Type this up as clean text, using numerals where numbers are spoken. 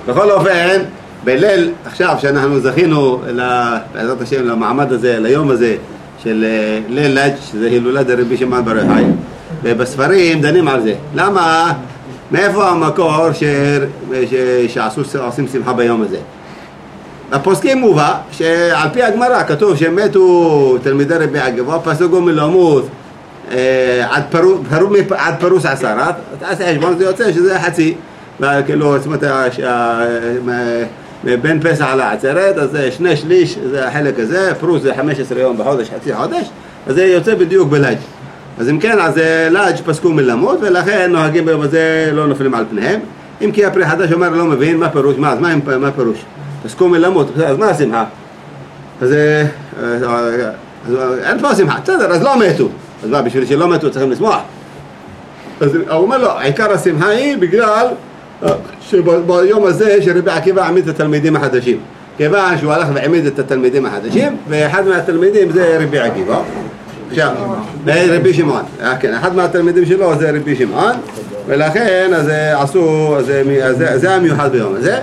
בכל אופן, בליל, עכשיו שאנחנו זכינו בעזרת השם למעמד הזה, ליום הזה של ליל לג' שזה הילולת רבי שמעון בר יוחאי, ובספרים דנים על זה. למה? מאיפה המקור שעושים שמחה ביום הזה? הפוסקים מובא שעל פי הגמרא כתוב שמתו תלמידי רבי עקיבא, פסקו מלמות עד פרוס עשרת, תעשה חשבון, זה יוצא שזה חצי, וכאילו בין פסח לעצרת, אז זה 2/3, זה החלק הזה, פרוס זה 15 יום בחודש, חצי חודש, אז זה יוצא בדיוק בלאג'. אז אם כן, אז לאג' פסקו מלמות, ולכן נוהגים ביום הזה לא נופלים על פניהם. אם כי הפרי חדש אומר לא מבין מה פירוש, מה פירוש? פסקו מלמות, אז מה השמחה? אז אין פה שמחה, בסדר, אז לא מתו. אז מה, בשביל שלא מתו צריכים לשמוח? אז הוא אומר לו, עיקר השמחה היא בגלל שביום הזה שרבי עקיבא העמיד את התלמידים החדשים. כיוון שהוא הלך והעמיד את התלמידים החדשים, ואחד מהתלמידים זה רבי עקיבא. עכשיו, רבי שמעון. כן, אחד מהתלמידים שלו זה רבי שמעון, ולכן אז עשו, זה המיוחד ביום הזה.